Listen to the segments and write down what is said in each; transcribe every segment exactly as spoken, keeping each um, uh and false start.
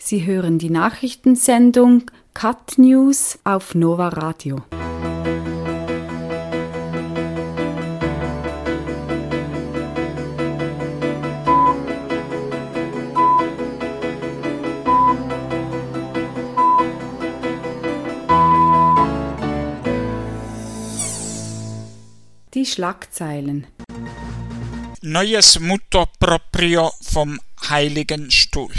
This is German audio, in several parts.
Sie hören die Nachrichtensendung Cat News auf Nova Radio. Die Schlagzeilen. Neues Motto proprio vom Heiligen Stuhl.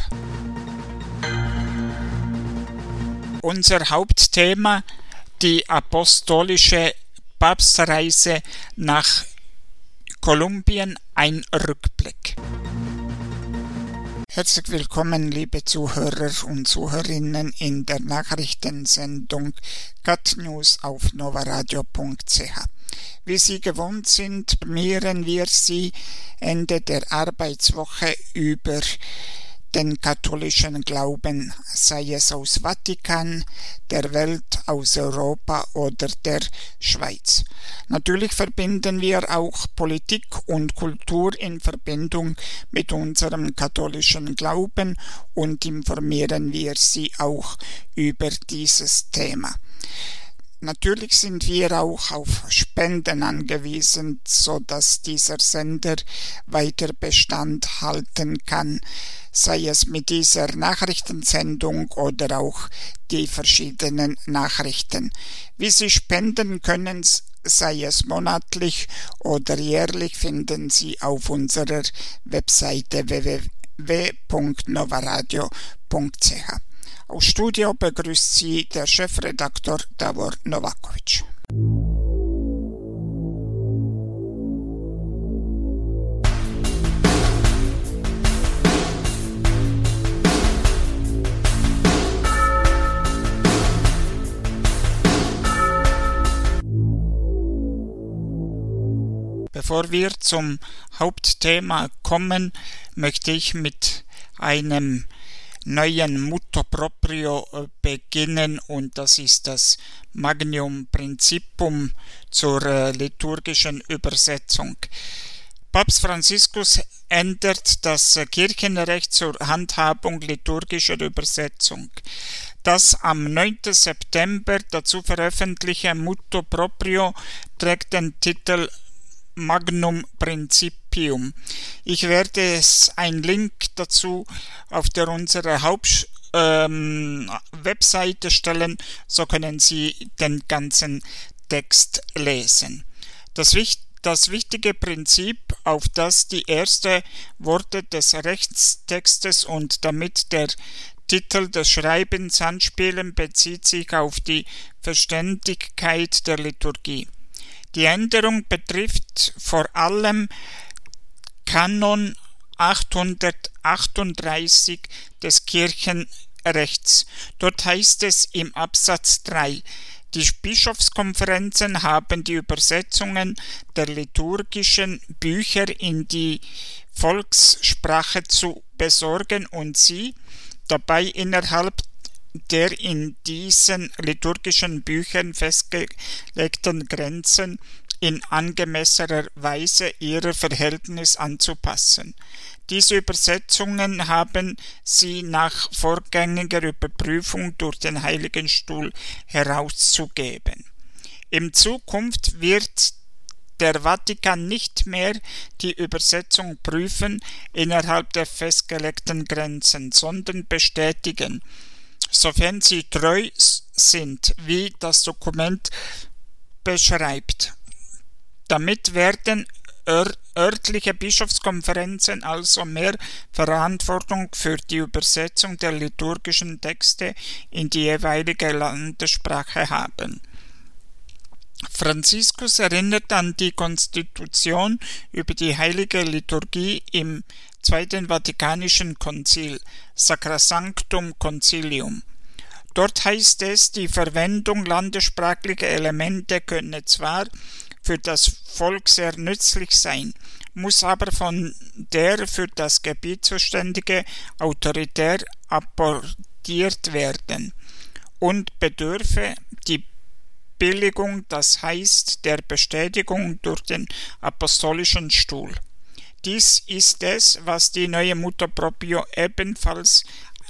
Unser Hauptthema: die apostolische Papstreise nach Kolumbien, ein Rückblick. Herzlich willkommen, liebe Zuhörer und Zuhörerinnen, in der Nachrichtensendung Cat News auf novaradio punkt c h. Wie Sie gewohnt sind, informieren wir Sie Ende der Arbeitswoche über den katholischen Glauben, sei es aus Vatikan, der Welt, aus Europa oder der Schweiz. Natürlich verbinden wir auch Politik und Kultur in Verbindung mit unserem katholischen Glauben und informieren wir Sie auch über dieses Thema. Natürlich sind wir auch auf Spenden angewiesen, sodass dieser Sender weiter Bestand halten kann, sei es mit dieser Nachrichtensendung oder auch die verschiedenen Nachrichten. Wie Sie spenden können, sei es monatlich oder jährlich, finden Sie auf unserer Webseite w w w punkt novaradio punkt c h. Aus Studio begrüßt Sie der Chefredaktor Davor Novakovic. Bevor wir zum Hauptthema kommen, möchte ich mit einem neuen Motto proprio beginnen, und das ist das Magnum Principium zur äh, liturgischen Übersetzung. Papst Franziskus ändert das äh, Kirchenrecht zur Handhabung liturgischer Übersetzung. Das am neunten September dazu veröffentlichte Motto proprio trägt den Titel Magnum Principium. Ich werde es einen Link dazu auf der unserer Haupt ähm, Webseite stellen, so können Sie den ganzen Text lesen. Das, das wichtige Prinzip, auf das die ersten Worte des Rechtstextes und damit der Titel des Schreibens anspielen, bezieht sich auf die Verständigkeit der Liturgie. Die Änderung betrifft vor allem Kanon achthundertachtunddreißig des Kirchenrechts. Dort heißt es im Absatz drei: Die Bischofskonferenzen haben die Übersetzungen der liturgischen Bücher in die Volkssprache zu besorgen und sie dabei innerhalb der in diesen liturgischen Büchern festgelegten Grenzen in angemessener Weise ihrer Verhältnis anzupassen. Diese Übersetzungen haben sie nach vorgängiger Überprüfung durch den Heiligen Stuhl herauszugeben. In Zukunft wird der Vatikan nicht mehr die Übersetzung prüfen innerhalb der festgelegten Grenzen, sondern bestätigen, sofern sie treu sind, wie das Dokument beschreibt. Damit werden ör- örtliche Bischofskonferenzen also mehr Verantwortung für die Übersetzung der liturgischen Texte in die jeweilige Landessprache haben. Franziskus erinnert an die Konstitution über die heilige Liturgie im Zweiten Vatikanischen Konzil, Sacrosanctum Concilium. Dort heißt es, die Verwendung landessprachlicher Elemente könne zwar für das Volk sehr nützlich sein, muss aber von der für das Gebiet zuständige Autorität apportiert werden und bedürfe die Billigung, das heißt der Bestätigung durch den Apostolischen Stuhl. Dies ist es, was die neue Motto proprio ebenfalls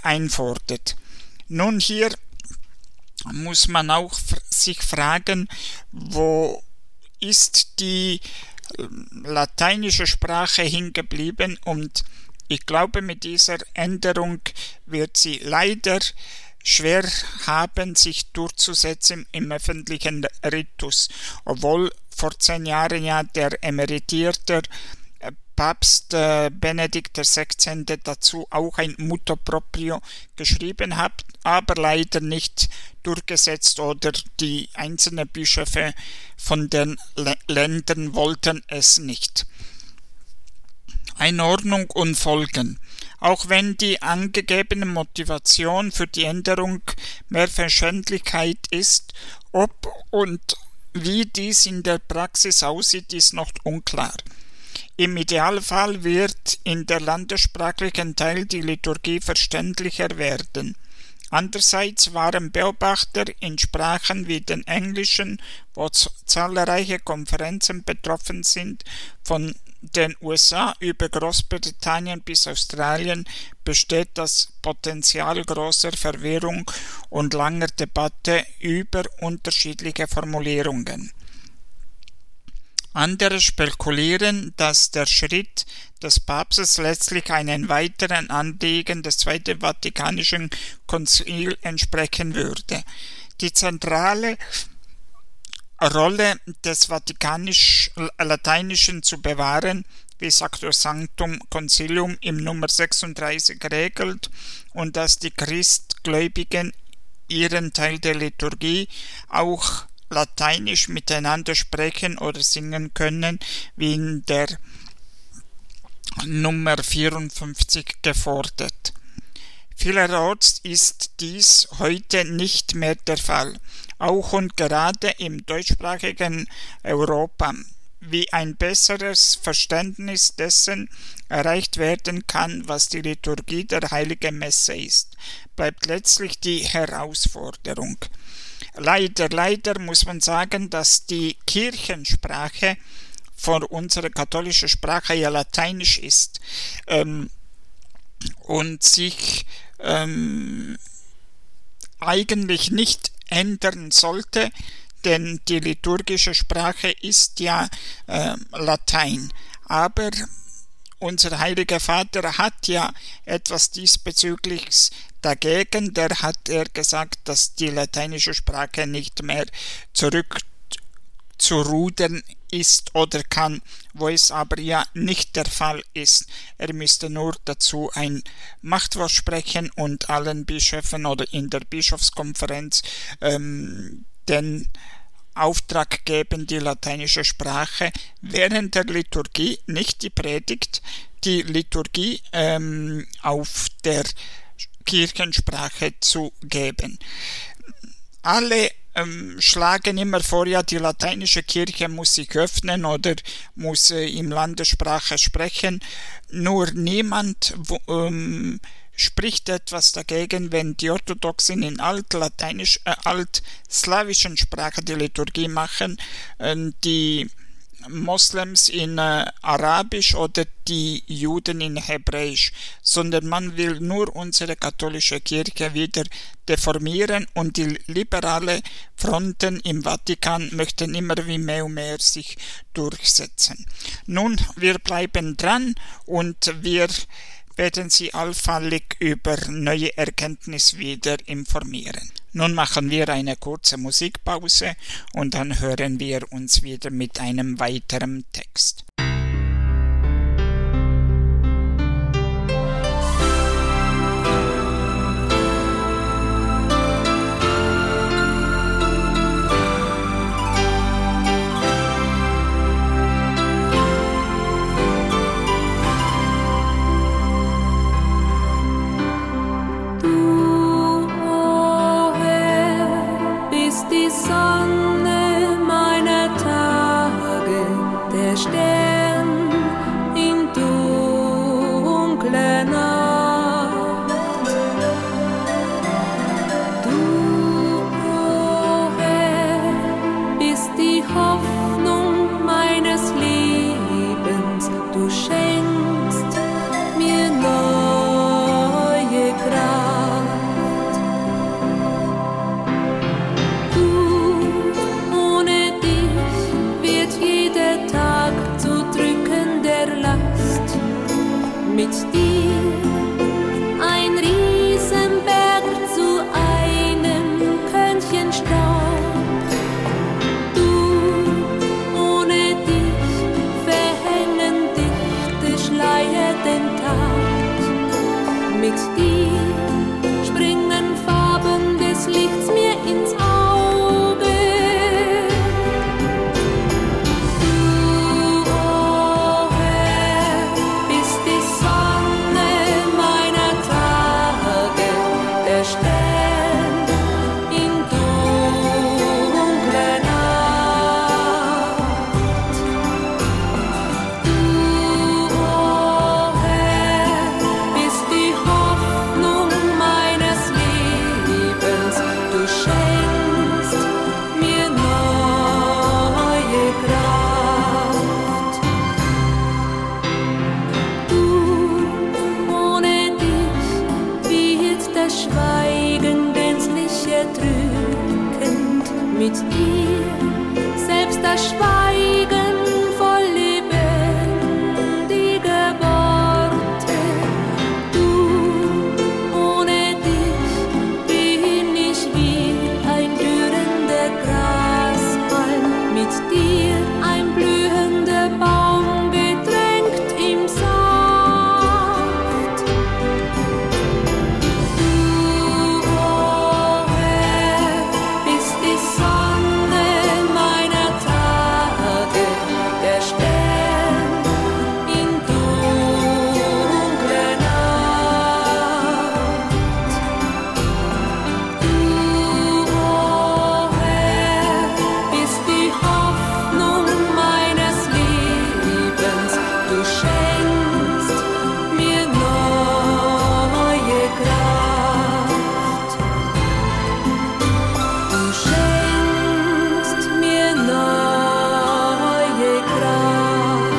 einfordert. Nun, hier muss man auch sich fragen, wo ist die lateinische Sprache hingeblieben, und ich glaube, mit dieser Änderung wird sie leider schwer haben, sich durchzusetzen im öffentlichen Ritus, obwohl vor zehn Jahren ja der emeritierte Papst äh, Benedikt der Sechzehnte dazu auch ein Motu proprio geschrieben hat, aber leider nicht durchgesetzt, oder die einzelnen Bischöfe von den L- Ländern wollten es nicht. Einordnung und Folgen. Auch wenn die angegebene Motivation für die Änderung mehr Verständlichkeit ist, ob und wie dies in der Praxis aussieht, ist noch unklar. Im Idealfall wird in der landessprachlichen Teil die Liturgie verständlicher werden. Andererseits waren Beobachter in Sprachen wie den Englischen, wo zahlreiche Konferenzen betroffen sind, von den U S A über Großbritannien bis Australien, besteht das Potenzial großer Verwirrung und langer Debatte über unterschiedliche Formulierungen. Andere spekulieren, dass der Schritt des Papstes letztlich einem weiteren Anliegen des Zweiten Vatikanischen Konzils entsprechen würde. Die zentrale Rolle des Vatikanisch-Lateinischen zu bewahren, wie Sacrosanctum Concilium im Nummer sechsunddreißig regelt, und dass die Christgläubigen ihren Teil der Liturgie auch lateinisch miteinander sprechen oder singen können, wie in der Nummer vierundfünfzig gefordert. Vielerorts ist dies heute nicht mehr der Fall, auch und gerade im deutschsprachigen Europa. Wie ein besseres Verständnis dessen erreicht werden kann, was die Liturgie der Heiligen Messe ist, bleibt letztlich die Herausforderung. Leider, leider muss man sagen, dass die Kirchensprache von unserer katholischen Sprache ja lateinisch ist ähm, und sich ähm, eigentlich nicht ändern sollte, denn die liturgische Sprache ist ja äh, Latein. Aber unser Heiliger Vater hat ja etwas diesbezüglich dagegen. Der hat er gesagt, dass die lateinische Sprache nicht mehr zurückzurudern ist oder kann, wo es aber ja nicht der Fall ist. Er müsste nur dazu ein Machtwort sprechen und allen Bischöfen oder in der Bischofskonferenz ähm, den Auftrag geben, die lateinische Sprache während der Liturgie, nicht die Predigt, die Liturgie ähm, auf der Kirchensprache zu geben. Alle ähm, schlagen immer vor, ja, die lateinische Kirche muss sich öffnen oder muss äh, im Landessprache sprechen. Nur niemand wo, ähm, spricht etwas dagegen, wenn die Orthodoxen in altlateinisch, äh, altslawischen Sprache die Liturgie machen, äh, die Moslems in äh, Arabisch oder die Juden in Hebräisch, sondern man will nur unsere katholische Kirche wieder deformieren, und die liberale Fronten im Vatikan möchten immer wie mehr und mehr sich durchsetzen. Nun, wir bleiben dran und wir werden Sie allfällig über neue Erkenntnisse wieder informieren. Nun machen wir eine kurze Musikpause und dann hören wir uns wieder mit einem weiteren Text. Die Sonne meiner Tage, der Stern das Schweigen gänzlich erdrückend mit dir, selbst das Schweigen voll lebendiger Worte. Du, ohne dich bin ich wie ein dürrender Grashalm, mit dir ein blühender Baum getränkt im Saft. Du, oh Herr, bist die Sonne meiner Tage, der Stern in dunkler Nacht. Du, oh Herr, bist die Hoffnung meines Lebens, du schenkst mir neue Kraft. Du schenkst mir neue Kraft.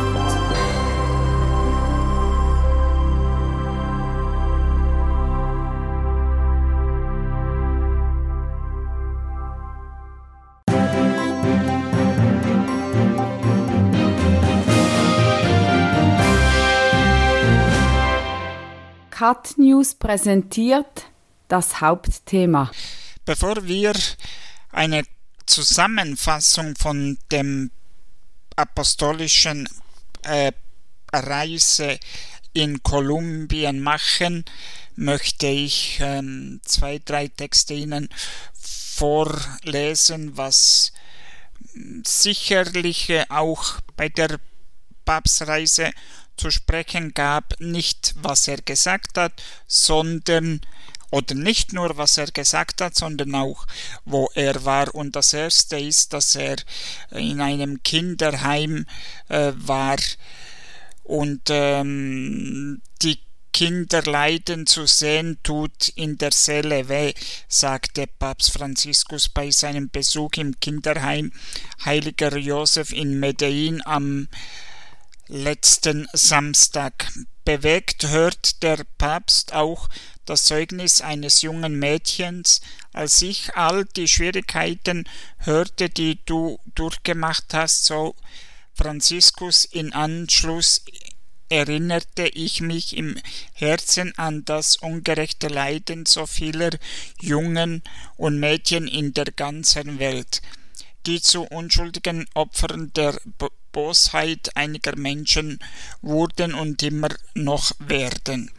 Cat News präsentiert das Hauptthema. Bevor wir eine Zusammenfassung von dem apostolischen äh, Reise in Kolumbien machen, möchte ich ähm, zwei, drei Texte Ihnen vorlesen, was sicherlich äh, auch bei der Papstreise zu sprechen gab, nicht was er gesagt hat, sondern oder nicht nur was er gesagt hat, sondern auch wo er war. Und das erste ist, dass er in einem Kinderheim äh, war und ähm, die Kinder leiden zu sehen, tut in der Seele weh, sagte Papst Franziskus bei seinem Besuch im Kinderheim Heiliger Josef in Medellin am letzten Samstag. Bewegt hört der Papst auch das Zeugnis eines jungen Mädchens. Als ich all die Schwierigkeiten hörte, die du durchgemacht hast, so Franziskus, in Anschluss erinnerte ich mich im Herzen an das ungerechte Leiden so vieler Jungen und Mädchen in der ganzen Welt, die zu unschuldigen Opfern der Bosheit einiger Menschen wurden und immer noch werden.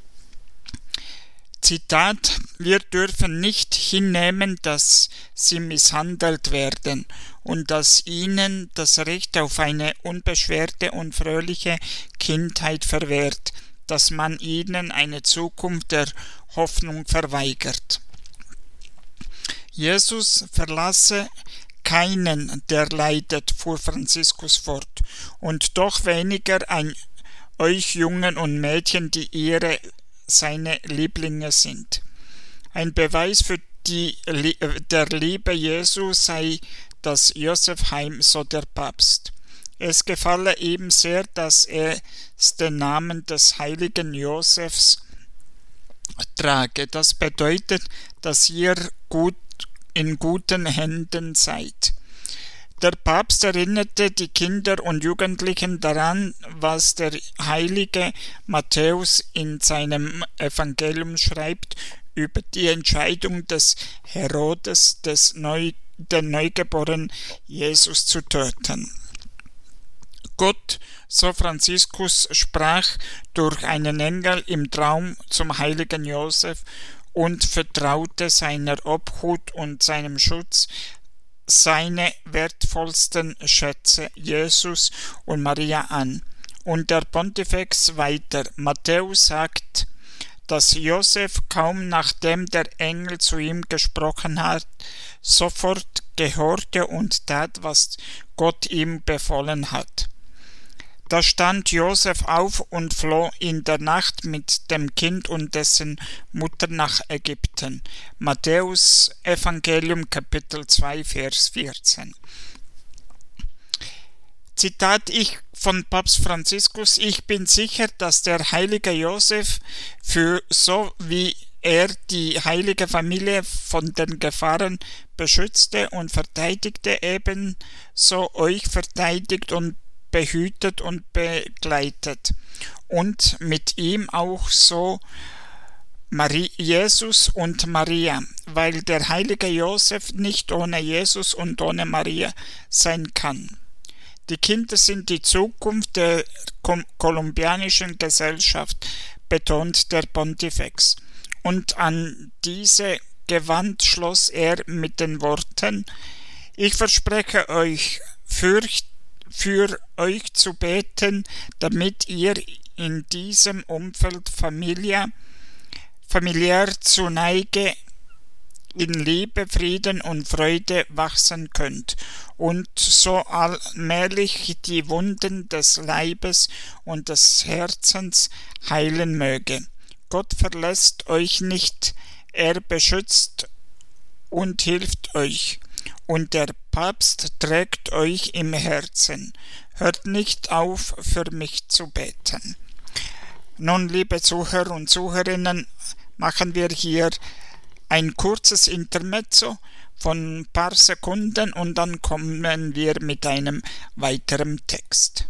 Zitat: Wir dürfen nicht hinnehmen, dass sie misshandelt werden und dass ihnen das Recht auf eine unbeschwerte und fröhliche Kindheit verwehrt, dass man ihnen eine Zukunft der Hoffnung verweigert. Jesus verlasse keinen, der leidet, fuhr Franziskus fort, und doch weniger ein euch Jungen und Mädchen, die ihre seine Lieblinge sind. Ein Beweis für die der Liebe Jesu sei das Josefheim, so der Papst. Es gefalle ihm sehr, dass er den Namen des heiligen Josefs trage. Das bedeutet, dass ihr gut in guten Händen seid. Der Papst erinnerte die Kinder und Jugendlichen daran, was der heilige Matthäus in seinem Evangelium schreibt über die Entscheidung des Herodes, des Neu, den neugeborenen Jesus zu töten. Gott, so Franziskus, sprach durch einen Engel im Traum zum heiligen Josef und vertraute seiner Obhut und seinem Schutz seine wertvollsten Schätze, Jesus und Maria, an. Und der Pontifex weiter. Matthäus sagt, dass Josef kaum nachdem der Engel zu ihm gesprochen hat, sofort gehorchte und tat, was Gott ihm befohlen hat. Da stand Josef auf und floh in der Nacht mit dem Kind und dessen Mutter nach Ägypten. Matthäus Evangelium Kapitel zwei, Vers vierzehn. Zitat ich von Papst Franziskus: Ich bin sicher, dass der heilige Josef für so wie er die heilige Familie von den Gefahren beschützte und verteidigte, ebenso euch verteidigt und behütet und begleitet. Und mit ihm auch so Marie, Jesus und Maria, weil der heilige Josef nicht ohne Jesus und ohne Maria sein kann. Die Kinder sind die Zukunft der kolumbianischen Gesellschaft, betont der Pontifex. Und an diese gewandt schloss er mit den Worten: Ich verspreche euch, für, für euch zu beten, damit ihr in diesem Umfeld Familie, familiär zu Neige in Liebe, Frieden und Freude wachsen könnt und so allmählich die Wunden des Leibes und des Herzens heilen möge. Gott verlässt euch nicht, er beschützt und hilft euch, und der Papst trägt euch im Herzen. Hört nicht auf, für mich zu beten. Nun, liebe Zuhörer und Zuhörerinnen, machen wir hier ein kurzes Intermezzo von ein paar Sekunden und dann kommen wir mit einem weiteren Text.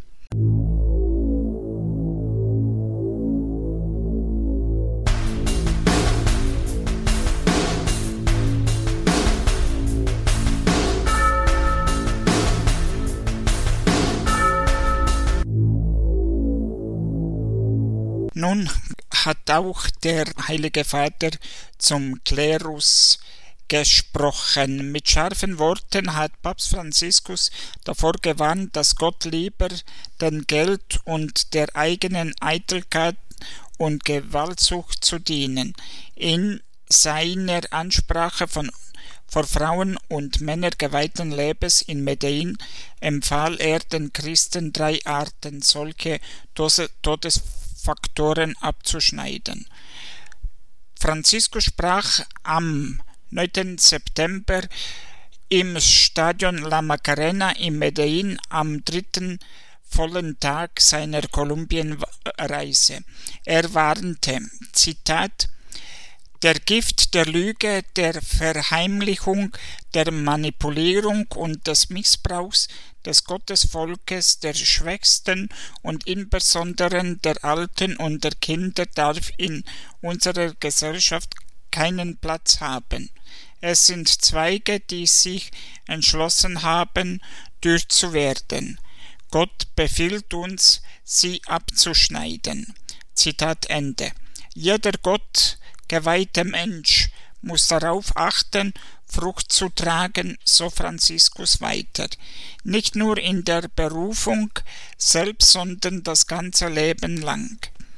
Nun hat auch der Heilige Vater zum Klerus gesprochen. Mit scharfen Worten hat Papst Franziskus davor gewarnt, dass Gott lieber dem Geld und der eigenen Eitelkeit und Gewaltsucht zu dienen. In seiner Ansprache von vor Frauen und Männer geweihten Lebens in Medellin empfahl er den Christen drei Arten, solche Todesfaktoren abzuschneiden. Franziskus sprach am neunten September im Stadion La Macarena in Medellin am dritten vollen Tag seiner Kolumbienreise. Er warnte, Zitat, der Gift der Lüge, der Verheimlichung, der Manipulierung und des Missbrauchs des Gottesvolkes, der Schwächsten und insbesondere der Alten und der Kinder darf in unserer Gesellschaft keinen Platz haben. Es sind Zweige, die sich entschlossen haben, dürr zu werden. Gott befiehlt uns, sie abzuschneiden. Zitat Ende. Jeder Gott geweihte Mensch muss darauf achten, Frucht zu tragen, so Franziskus weiter. Nicht nur in der Berufung selbst, sondern das ganze Leben lang.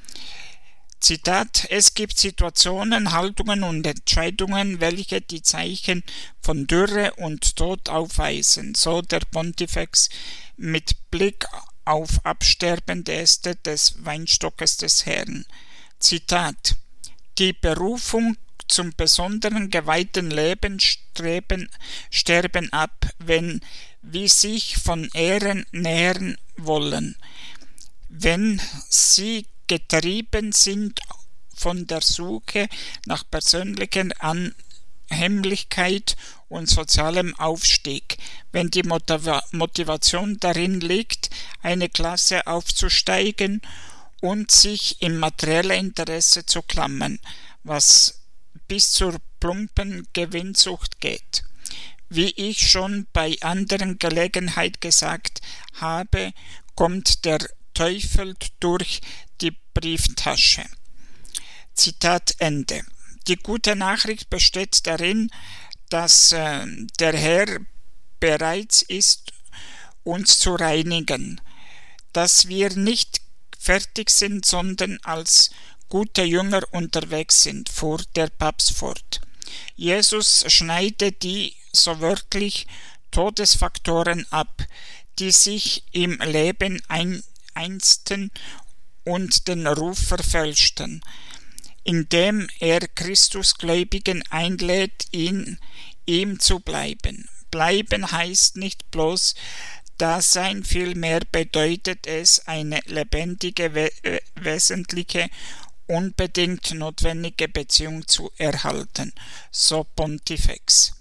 Zitat, es gibt Situationen, Haltungen und Entscheidungen, welche die Zeichen von Dürre und Tod aufweisen, so der Pontifex mit Blick auf absterbende Äste des Weinstockes des Herrn. Zitat, die Berufung zum besonderen geweihten Leben streben, sterben ab, wenn wir sich von Ehren nähren wollen. Wenn sie getrieben sind von der Suche nach persönlicher Anhänglichkeit und sozialem Aufstieg, wenn die Motiva- Motivation darin liegt, eine Klasse aufzusteigen und sich im materiellen Interesse zu klammern, was bis zur plumpen Gewinnsucht geht. Wie ich schon bei anderen Gelegenheit gesagt habe, kommt der Teufel durch die Brieftasche. Zitat Ende. Die gute Nachricht besteht darin, dass äh, der Herr bereit ist, uns zu reinigen, dass wir nicht fertig sind, sondern als gute Jünger unterwegs sind, fuhr der Papst fort. Jesus schneidet die so wörtlich Todesfaktoren ab, die sich im Leben ein, einsten und den Ruf verfälschten, indem er Christusgläubigen einlädt, in ihm zu bleiben. Bleiben heißt nicht bloß Dasein, vielmehr bedeutet es eine lebendige, wesentliche unbedingt notwendige Beziehung zu erhalten, so Pontifex.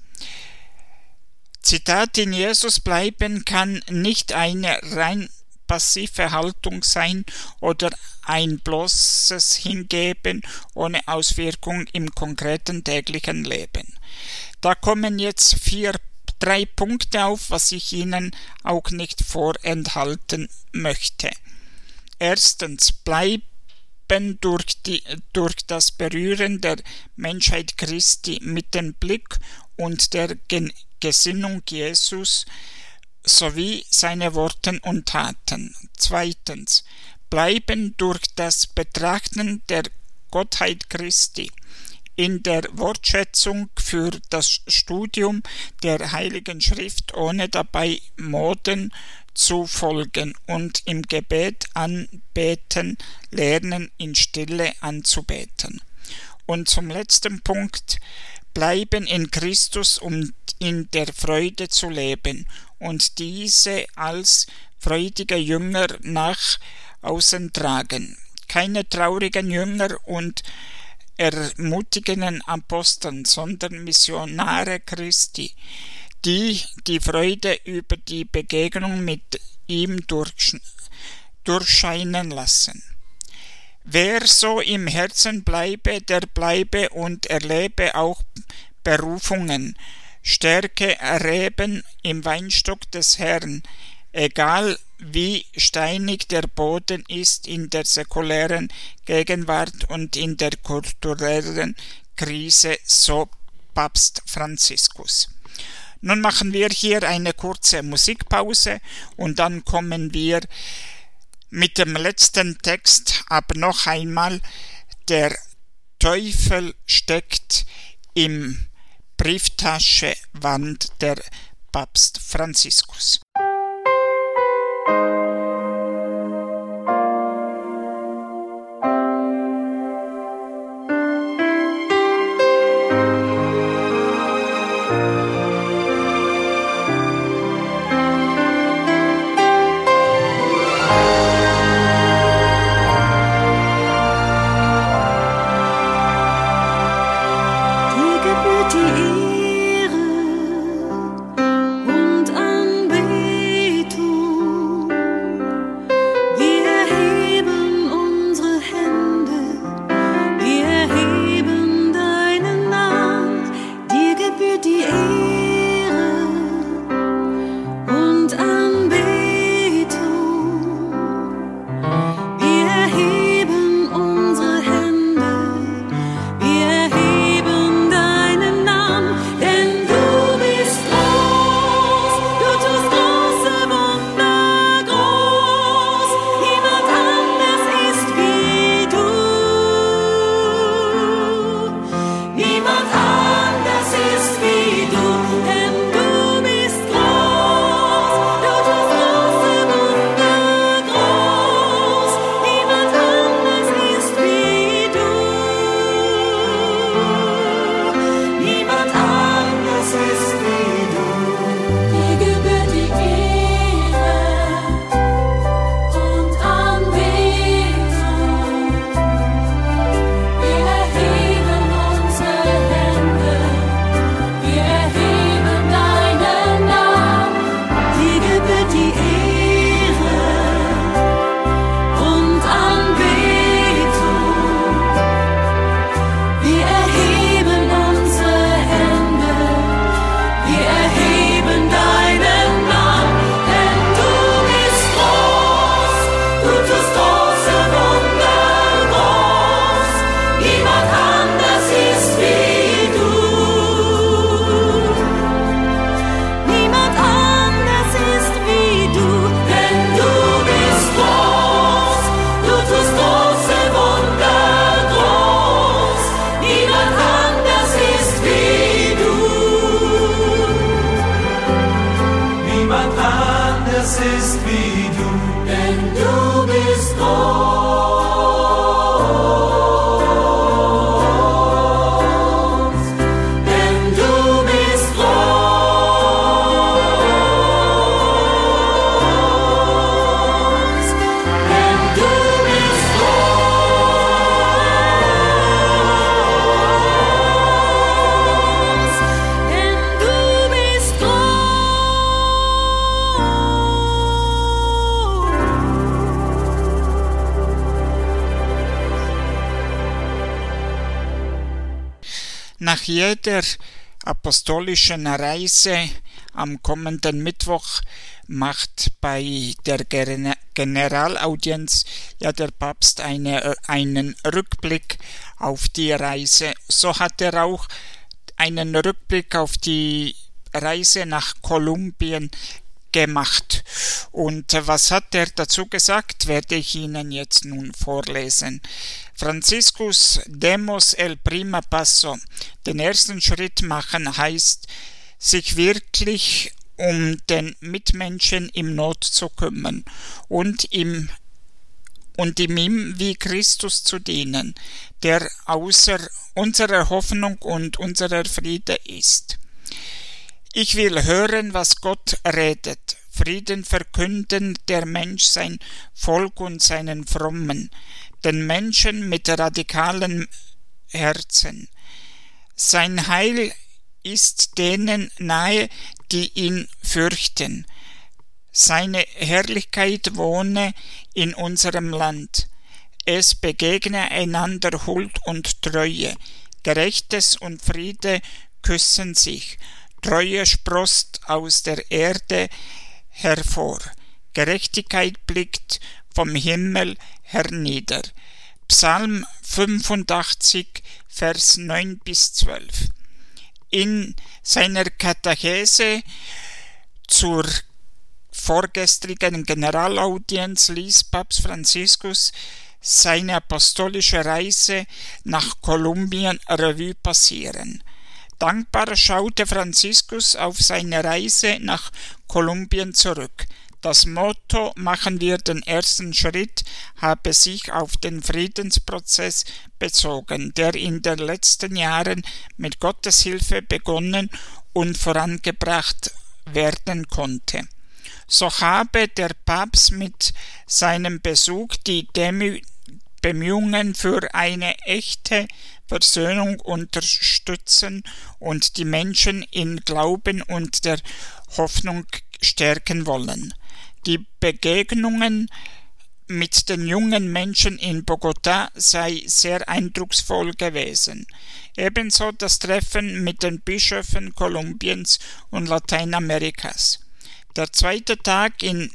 Zitat: In Jesus bleiben kann nicht eine rein passive Haltung sein oder ein bloßes Hingeben ohne Auswirkung im konkreten täglichen Leben. Da kommen jetzt vier, drei Punkte auf, was ich Ihnen auch nicht vorenthalten möchte. Erstens, bleiben durch, die, durch das Berühren der Menschheit Christi mit dem Blick und der Gen- Gesinnung Jesus sowie seine Worte und Taten. Zweitens, bleiben durch das Betrachten der Gottheit Christi in der Wortschätzung für das Studium der Heiligen Schrift, ohne dabei Moden zu folgen, und im Gebet anbeten, lernen, in Stille anzubeten. Und zum letzten Punkt, bleiben in Christus, um in der Freude zu leben und diese als freudige Jünger nach außen tragen. Keine traurigen Jünger und ermutigenden Aposteln, sondern Missionare Christi, die die Freude über die Begegnung mit ihm durch, durchscheinen lassen. Wer so im Herzen bleibe, der bleibe und erlebe auch Berufungen, Stärke erreben im Weinstock des Herrn, egal wie steinig der Boden ist in der säkulären Gegenwart und in der kulturellen Krise, so Papst Franziskus. Nun machen wir hier eine kurze Musikpause und dann kommen wir mit dem letzten Text ab noch einmal. Der Teufel steckt im Brieftasche Wand der Papst Franziskus. Die Ehre und Anbetung Nach jeder apostolischen Reise am kommenden Mittwoch macht bei der Generalaudienz ja der Papst eine, einen Rückblick auf die Reise. So hat er auch einen Rückblick auf die Reise nach Kolumbien gemacht. Und was hat er dazu gesagt, werde ich Ihnen jetzt nun vorlesen. Franziskus, demos el prima paso. Den ersten Schritt machen heißt, sich wirklich um den Mitmenschen im Not zu kümmern und ihm und ihm wie Christus zu dienen, der außer unserer Hoffnung und unserer Friede ist. Ich will hören, was Gott redet, Frieden verkünden, der Mensch sein Volk und seinen Frommen, den Menschen mit radikalen Herzen. Sein Heil ist denen nahe, die ihn fürchten. Seine Herrlichkeit wohne in unserem Land. Es begegne einander Huld und Treue. Gerechtes und Friede küssen sich. Treue sproßt aus der Erde hervor. Gerechtigkeit blickt vom Himmel hernieder. Psalm fünfundachtzig, Vers neun bis zwölf. In seiner Katechese zur vorgestrigen Generalaudienz ließ Papst Franziskus seine apostolische Reise nach Kolumbien Revue passieren. Dankbar schaute Franziskus auf seine Reise nach Kolumbien zurück. Das Motto »Machen wir den ersten Schritt« habe sich auf den Friedensprozess bezogen, der in den letzten Jahren mit Gottes Hilfe begonnen und vorangebracht werden konnte. So habe der Papst mit seinem Besuch die Demü- Bemühungen für eine echte Versöhnung unterstützen und die Menschen in Glauben und der Hoffnung stärken wollen. Die Begegnungen mit den jungen Menschen in Bogotá sei sehr eindrucksvoll gewesen. Ebenso das Treffen mit den Bischöfen Kolumbiens und Lateinamerikas. Der zweite Tag in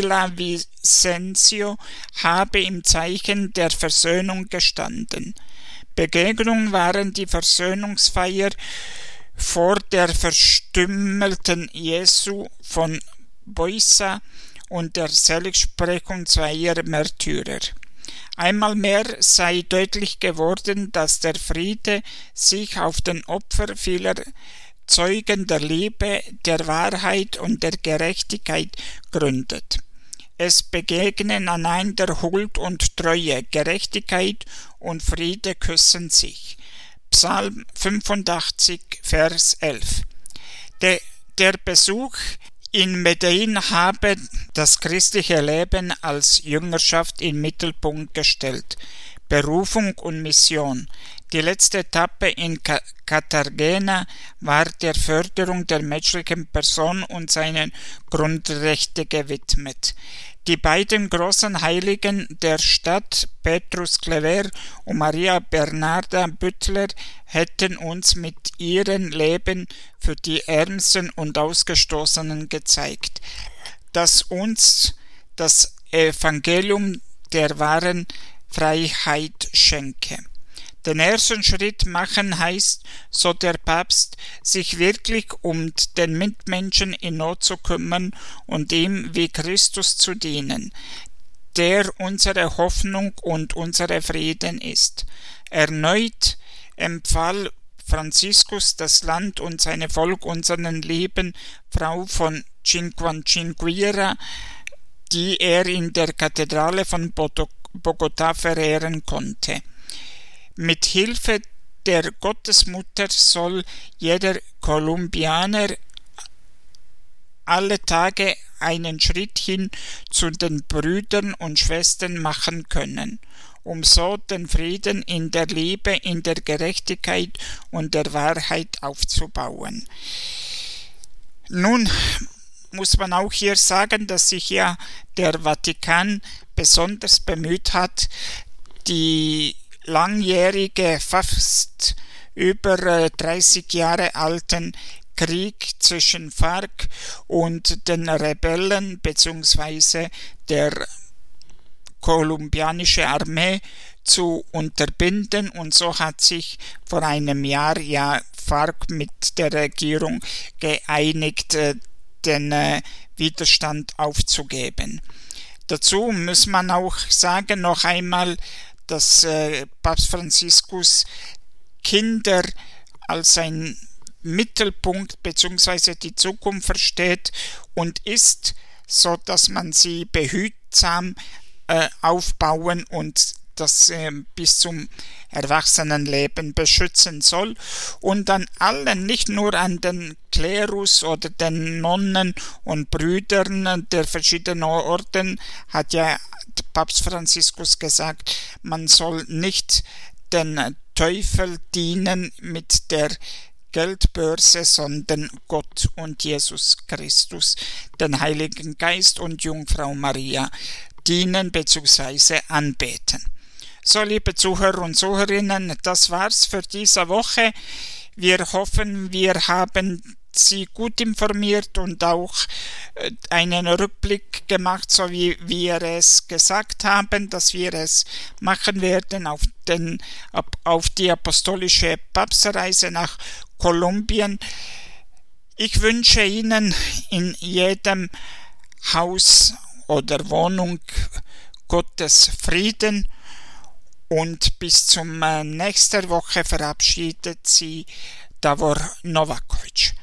Villavicencio habe im Zeichen der Versöhnung gestanden. Begegnung waren die Versöhnungsfeier vor der verstümmelten Jesu von Boisa und der Seligsprechung zweier Märtyrer. Einmal mehr sei deutlich geworden, dass der Friede sich auf den Opfer vieler Zeugen der Liebe, der Wahrheit und der Gerechtigkeit gründet. Es begegnen einander Huld und Treue, Gerechtigkeit und Friede küssen sich. Psalm fünfundachtzig, Vers elf. Der, der Besuch in Medellin habe das christliche Leben als Jüngerschaft in den Mittelpunkt gestellt. Berufung und Mission. Die letzte Etappe in Cartagena war der Förderung der menschlichen Person und seinen Grundrechte gewidmet. Die beiden großen Heiligen der Stadt, Petrus Claver und Maria Bernarda Büttler, hätten uns mit ihrem Leben für die Ärmsten und Ausgestoßenen gezeigt, dass uns das Evangelium der wahren Freiheit schenke. Den ersten Schritt machen heißt, so der Papst, sich wirklich um den Mitmenschen in Not zu kümmern und ihm wie Christus zu dienen, der unsere Hoffnung und unsere Frieden ist. Erneut empfahl Franziskus das Land und seine Volk unseren lieben Frau von Chinquancinquira, die er in der Kathedrale von Bogotá verehren konnte. Mit Hilfe der Gottesmutter soll jeder Kolumbianer alle Tage einen Schritt hin zu den Brüdern und Schwestern machen können, um so den Frieden in der Liebe, in der Gerechtigkeit und der Wahrheit aufzubauen. Nun muss man auch hier sagen, dass sich ja der Vatikan besonders bemüht hat, die langjährige, fast über dreißig Jahre alten Krieg zwischen FARC und den Rebellen bzw. der kolumbianischen Armee zu unterbinden, und so hat sich vor einem Jahr ja FARC mit der Regierung geeinigt, den Widerstand aufzugeben. Dazu muss man auch sagen, noch einmal, dass Papst Franziskus Kinder als ein Mittelpunkt bzw. die Zukunft versteht und ist, so dass man sie behutsam äh, aufbauen und das äh, bis zum Erwachsenenleben beschützen soll, und an allen, nicht nur an den Klerus oder den Nonnen und Brüdern der verschiedenen Orden, hat ja Papst Franziskus gesagt, man soll nicht den Teufel dienen mit der Geldbörse, sondern Gott und Jesus Christus, den Heiligen Geist und Jungfrau Maria dienen bzw. anbeten. So, liebe Zuhörer und Zuhörerinnen, das war's für diese Woche. Wir hoffen, wir haben Sie gut informiert und auch einen Rückblick gemacht, so wie wir es gesagt haben, dass wir es machen werden auf, den, auf die apostolische Papstreise nach Kolumbien. Ich wünsche Ihnen in jedem Haus oder Wohnung Gottes Frieden, und bis zum nächsten Woche verabschiedet Sie Davor Novakovic.